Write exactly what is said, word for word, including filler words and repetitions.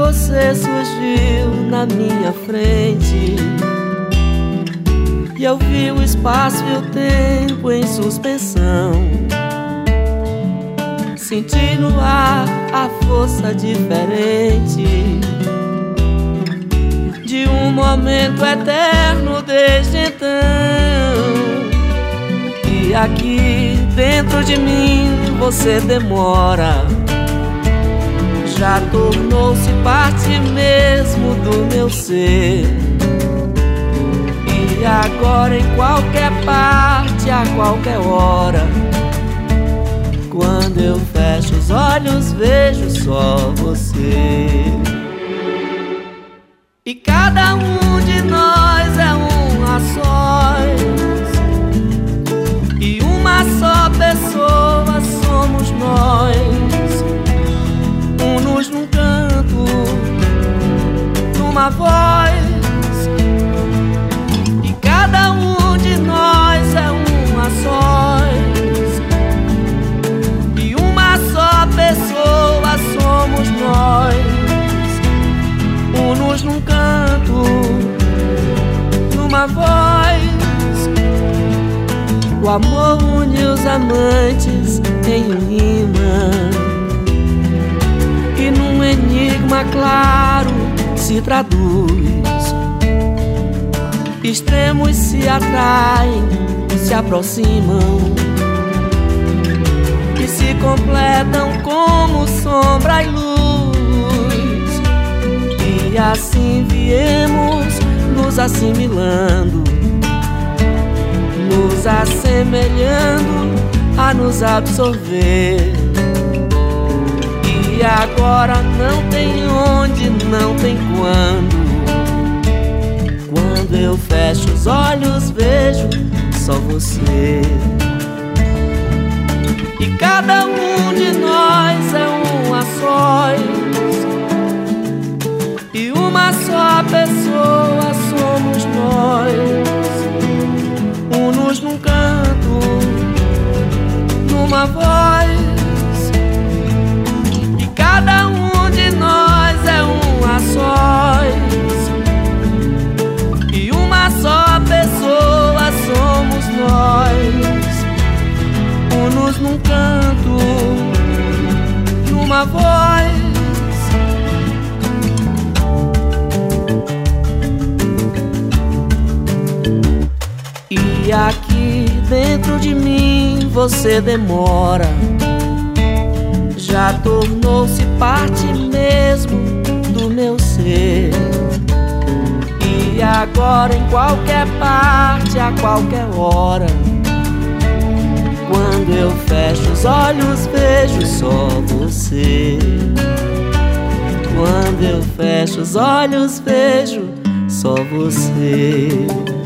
você surgiu na minha frente e eu vi o espaço e o tempo em suspensão. Senti no ar a força diferente de um momento eterno desde então. E aqui dentro de mim você demora, já tornou-se parte mesmo do meu ser. E agora em qualquer parte, a qualquer hora, quando eu fecho os olhos vejo só você. E cada um de nós é um a sós, e uma só pessoa somos nós, unos num canto, numa voz. E cada um de nós é um a sós, e uma só pessoa somos nós, unos num canto, numa voz. O amor une os amantes em um imã, e num enigma claro se traduz. Extremos se atraem, se aproximam e se completam como sombra e luz. E assim viemos nos assimilando, nos assemelhando a nos absorver. E agora não tem onde, não tem quando. Quando eu fecho os olhos vejo só você. E cada um de nós é um a sós, e uma só pessoa somos nós, unos num canto, numa voz. E cada um de nós é um a sós, e uma só pessoa somos nós, unos num canto, numa voz. E aqui dentro de mim você demora, já tornou-se parte mesmo do meu ser. E agora em qualquer parte, a qualquer hora, quando eu fecho os olhos vejo só você. Quando eu fecho os olhos vejo só você.